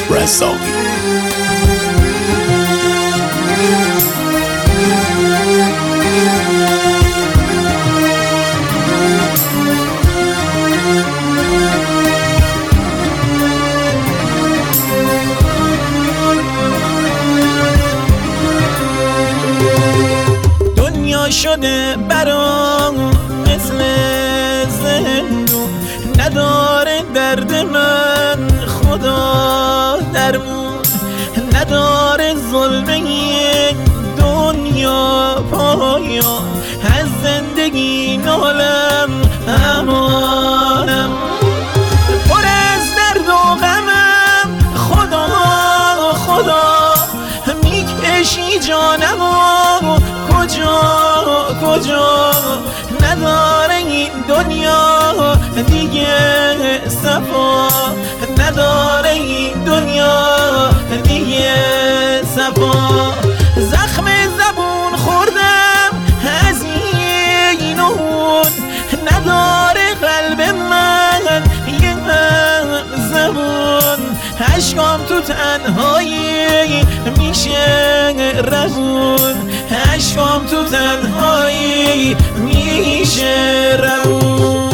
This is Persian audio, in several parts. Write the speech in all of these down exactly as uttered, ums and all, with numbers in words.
رزاقی. دنیا شده برام مثل زندون، نداره درد من خدا درمون، نداره ظلم این دنیا پایان، از زندگی نالم امانم، پر از درد و غمم خدا خدا، میکشی جانم و کجا کجا، نداره این دنیا دیگه صفا، نداره این دنیا دیگه صفا. زخم زبون خوردم از این اون، نداره قلب من یه زبون، عشقام تو تنهایی میشه روون، عشقام تو تنهایی میشه روون.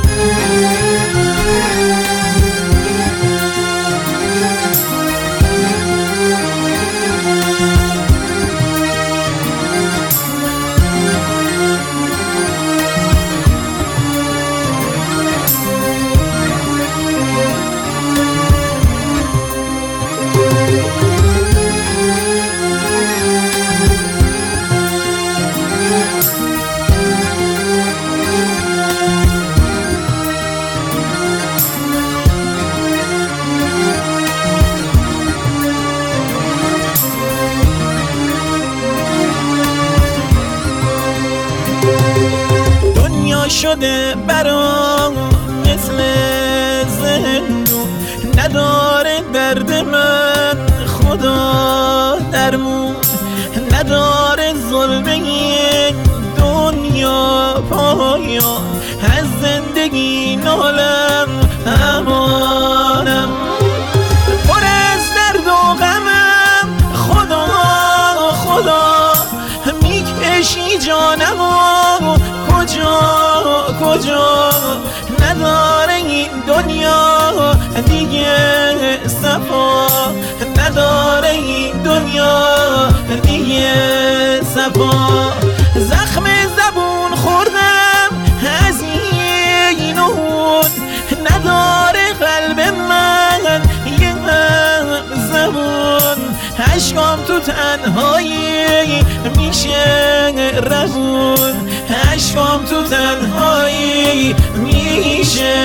شده برام مثل زندون، نداره درد من خدا درمون، نداره ظلم این دنیا پایان، از زندگی نالم امانم، پر از درد و غمم خدا خدا، میکشی جانم و کجا کجا، نداره این دنیا دیگه صفا، نداره این دنیا دیگه صفا. زخم زبون خوردم از این اون، نداره قلب من یه زبون، عشقام تو تنهایی میشه روون، عشقام تو تنهایی میشه